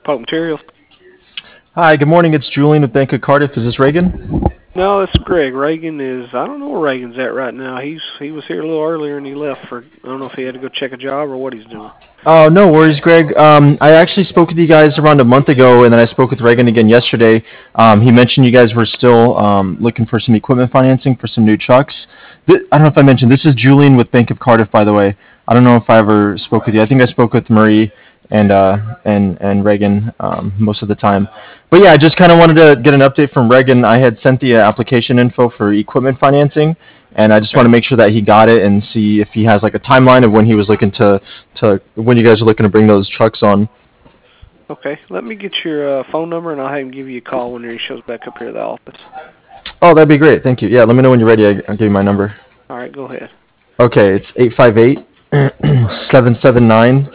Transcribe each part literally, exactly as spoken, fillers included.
Pulp Materials. Hi, good morning. It's Julian with Bank of Cardiff. Is this Reagan? No, it's Greg. Reagan is. I don't know where Reagan's at right now. He's he was here a little earlier and he left for. I don't know if he had to go check a job or what he's doing. Oh, no worries, Greg. Um, I actually spoke with you guys around a month ago, and then I spoke with Reagan again yesterday. Um, he mentioned you guys were still um, looking for some equipment financing for some new trucks. Th- I don't know if I mentioned this is Julian with Bank of Cardiff, by the way. I don't know if I ever spoke with you. I think I spoke with Marie and uh, and and Reagan um, most of the time. But yeah, I just kind of wanted to get an update from Reagan. I had sent the uh, application info for equipment financing, and I just want Okay. to make sure that he got it and see if he has like a timeline of when he was looking to to when you guys are looking to bring those trucks on. Okay. Let me get your uh, phone number and I'll have him give you a call when he shows back up here at the office. Oh, that'd be great. Thank you. Yeah, let me know when you're ready. I- I'll give you my number. All right. Go ahead. Okay, it's eight five eight seven seven nine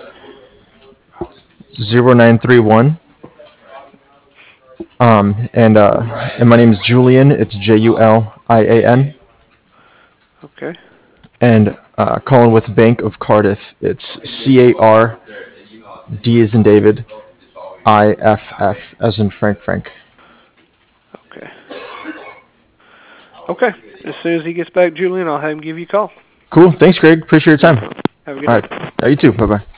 zero nine three one. Um, and uh, and my name is Julian. It's J U L I A N. Okay. And uh, calling with Bank of Cardiff. It's C A R D as in David, I F F as in Frank Frank. Okay. Okay. As soon as he gets back, Julian, I'll have him give you a call. Cool. Thanks, Greg. Appreciate your time. Have a good All day. right. Yeah, you too. Bye bye.